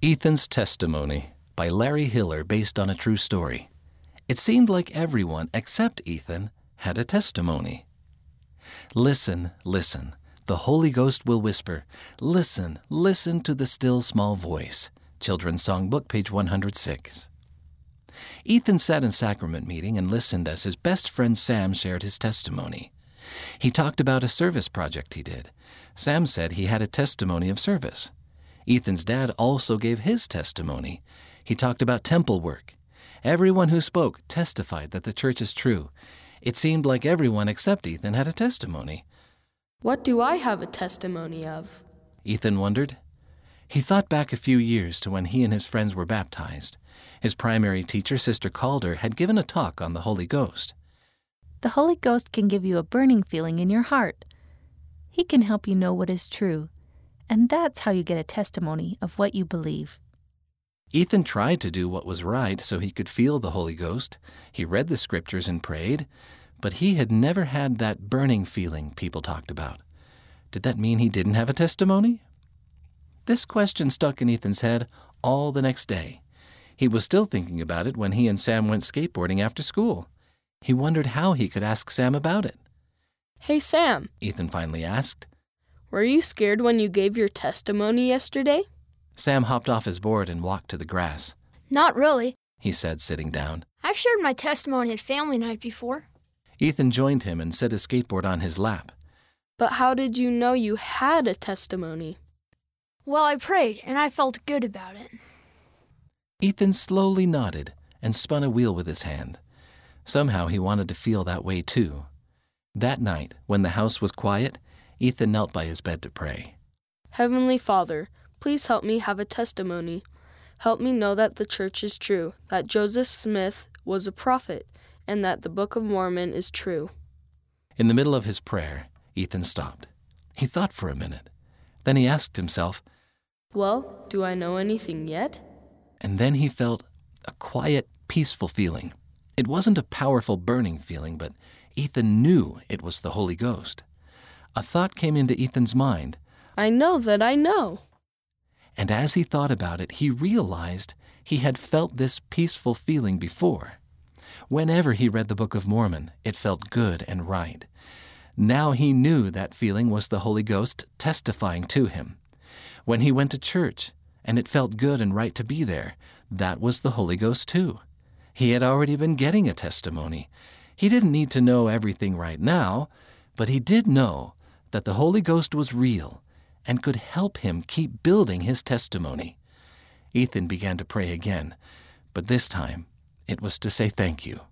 Ethan's Testimony by Larry Hiller, based on a true story. It seemed like everyone except Ethan had a testimony. Listen, listen, the Holy Ghost will whisper. Listen, listen to the still small voice. Children's Songbook, page 106. Ethan sat in sacrament meeting and listened as his best friend Sam shared his testimony. He talked about a service project he did. Sam said he had a testimony of service. Ethan's dad also gave his testimony. He talked about temple work. Everyone who spoke testified that the church is true. It seemed like everyone except Ethan had a testimony. What do I have a testimony of? Ethan wondered. He thought back a few years to when he and his friends were baptized. His primary teacher, Sister Calder, had given a talk on the Holy Ghost. The Holy Ghost can give you a burning feeling in your heart. He can help you know what is true, and that's how you get a testimony of what you believe. Ethan tried to do what was right so he could feel the Holy Ghost. He read the scriptures and prayed, but he had never had that burning feeling people talked about. Did that mean he didn't have a testimony? This question stuck in Ethan's head all the next day. He was still thinking about it when he and Sam went skateboarding after school. He wondered how he could ask Sam about it. Hey, Sam, Ethan finally asked. Were you scared when you gave your testimony yesterday? Sam hopped off his board and walked to the grass. Not really, he said, sitting down. I've shared my testimony at family night before. Ethan joined him and set his skateboard on his lap. But how did you know you had a testimony? Well, I prayed, and I felt good about it. Ethan slowly nodded and spun a wheel with his hand. Somehow he wanted to feel that way too. That night, when the house was quiet, Ethan knelt by his bed to pray. Heavenly Father, please help me have a testimony. Help me know that the church is true, that Joseph Smith was a prophet, and that the Book of Mormon is true. In the middle of his prayer, Ethan stopped. He thought for a minute. Then he asked himself, Well, do I know anything yet? And then he felt a quiet, peaceful feeling. It wasn't a powerful, burning feeling, but Ethan knew it was the Holy Ghost. A thought came into Ethan's mind. I know that I know. And as he thought about it, he realized he had felt this peaceful feeling before. Whenever he read the Book of Mormon, it felt good and right. Now he knew that feeling was the Holy Ghost testifying to him. When he went to church, and it felt good and right to be there, that was the Holy Ghost too. He had already been getting a testimony. He didn't need to know everything right now, but he did know that the Holy Ghost was real and could help him keep building his testimony. Ethan began to pray again, but this time it was to say thank you.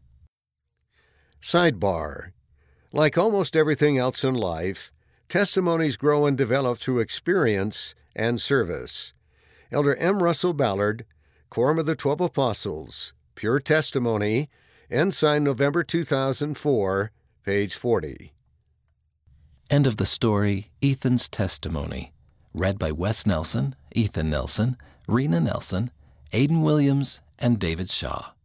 Sidebar. Like almost everything else in life, testimonies grow and develop through experience and service. Elder M. Russell Ballard, Quorum of the 12 Apostles, Pure Testimony, Ensign, November 2004, page 40. End of the story, Ethan's Testimony. Read by Wes Nelson, Ethan Nelson, Rena Nelson, Aidan Williams, and David Shaw.